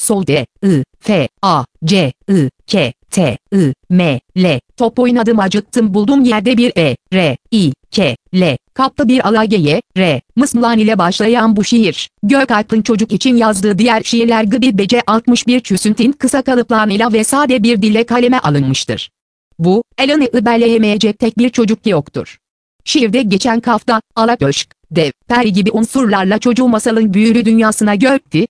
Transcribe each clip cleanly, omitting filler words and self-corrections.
Solde, F, A, C, K, T, M, L. Top oynadım acıktım buldum yerde bir R, I, K, L. Kapta bir alageye, Mısmılan ile başlayan bu şiir, Gökalp'ın çocuk için yazdığı diğer şiirler gibi BC 61 küsüntin kısa kalıplarıyla ve sade bir dille kaleme alınmıştır. Bu, Elan'ı belleyemeyecek tek bir çocuk yoktur. Şiirde geçen kafta, alaköşk, dev, peri gibi unsurlarla çocuğu masalın büyülü dünyasına gökti,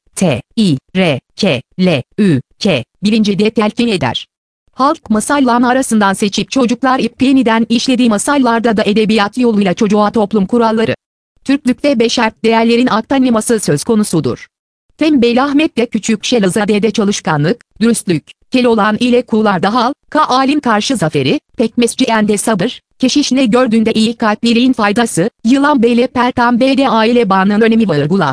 I, R, K, L, K, bilinci de telkin eder. Halk masallarının arasından seçip çocuklar yeniden işlediği masallarda da edebiyat yoluyla çocuğa toplum kuralları, Türklükte beşert değerlerin aktarılması söz konusudur. Tembel Ahmet'te Küçük Şehzade'de çalışkanlık, dürüstlük, Keloğlan ile Kuğular'da halka alim karşı zaferi, Pekmezciyen'de sabır, Keşiş ne gördüğünde iyi kalpliliğin faydası, Yılan Bey'le Perkan Bey'de aile bağının önemi vurgula,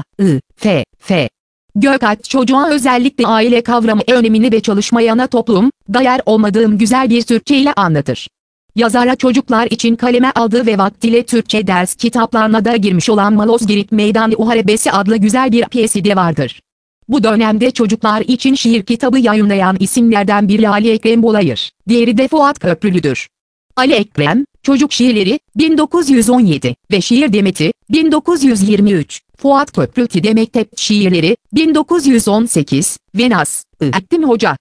F. Gökalp çocuğa özellikle aile kavramı önemini ve çalışmayana toplum, dayer olmadığım güzel bir Türkçe ile anlatır. Yazara çocuklar için kaleme aldığı ve vaktiyle Türkçe ders kitaplarına da girmiş olan Malazgirt Meydan Muharebesi adlı güzel bir piyesi de vardır. Bu dönemde çocuklar için şiir kitabı yayınlayan isimlerden biri Ali Ekrem Bolayır, diğeri de Fuat Köprülü'dür. Ali Ekrem, Çocuk Şiirleri, 1917 ve Şiir Demeti, 1923, Fuat Köprülü Mektep Şiirleri, 1918 ve Nasrettin Hoca,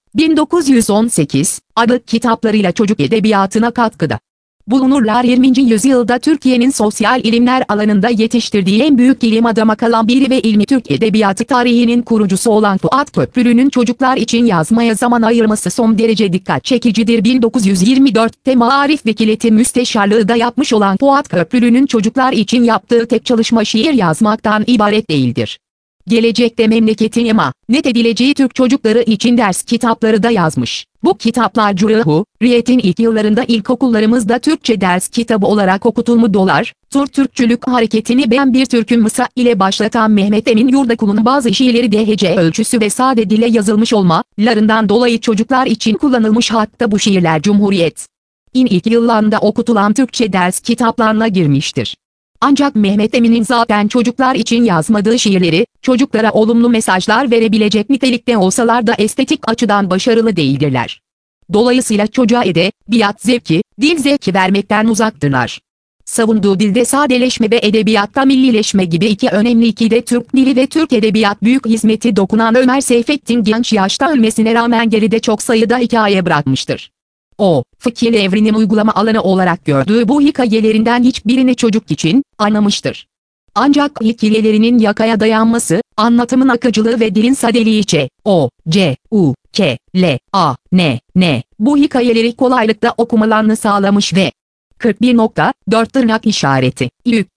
1918 adlı kitaplarıyla çocuk edebiyatına katkıda bulunurlar. 20. yüzyılda Türkiye'nin sosyal ilimler alanında yetiştirdiği en büyük ilim adamı kalan biri ve ilmi Türk edebiyatı tarihinin kurucusu olan Fuat Köprülü'nün çocuklar için yazmaya zaman ayırması son derece dikkat çekicidir. 1924'te Maarif Vekileti Müsteşarlığı da yapmış olan Fuat Köprülü'nün çocuklar için yaptığı tek çalışma şiir yazmaktan ibaret değildir. Gelecekte memleketin emanet edileceği Türk çocukları için ders kitapları da yazmış. Bu kitaplar Cumhuriyet'in ilk yıllarında ilkokullarımızda Türkçe ders kitabı olarak okutulmadılar. Türkçülük hareketini ben bir Türk'üm Mısa ile başlatan Mehmet Emin Yurdakulu'nun bazı şiirleri de hece ölçüsü ve sade dille yazılmış olmalarından dolayı çocuklar için kullanılmış, hatta bu şiirler Cumhuriyet'in ilk yıllarında okutulan Türkçe ders kitaplarına girmiştir. Ancak Mehmet Emin'in zaten çocuklar için yazmadığı şiirleri, çocuklara olumlu mesajlar verebilecek nitelikte olsalar da estetik açıdan başarılı değildirler. Dolayısıyla çocuğa edebiyat zevki, dil zevki vermekten uzaktırlar. Savunduğu dilde sadeleşme ve edebiyatta millileşme gibi iki önemli ikide Türk dili ve Türk edebiyat büyük hizmeti dokunan Ömer Seyfettin genç yaşta ölmesine rağmen geride çok sayıda hikaye bırakmıştır. O, fikir evrinin uygulama alanı olarak gördüğü bu hikayelerinden hiçbirini çocuk için anlamıştır. Ancak hikayelerinin yakaya dayanması, anlatımın akıcılığı ve dilin sadeliği bu hikayeleri kolaylıkla okumalarını sağlamış ve 41.4 tırnak işareti